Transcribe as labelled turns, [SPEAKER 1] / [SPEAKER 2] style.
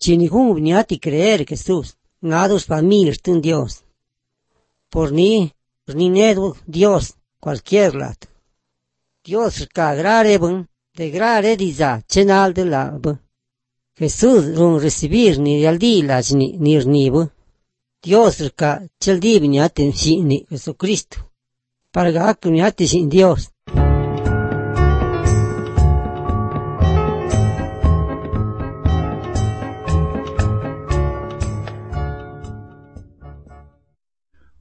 [SPEAKER 1] Chinigun viniati creer Jesús, ngados familias tun Dios. Por ni nedu Dios cualquier lat. Dios ka grare bun, de grare diza, chenal de la bu. Jesús run recibir ni aldi las ni bu. Dios ka cheldi viniati ni Jesucristo. Para que viniati sin Dios.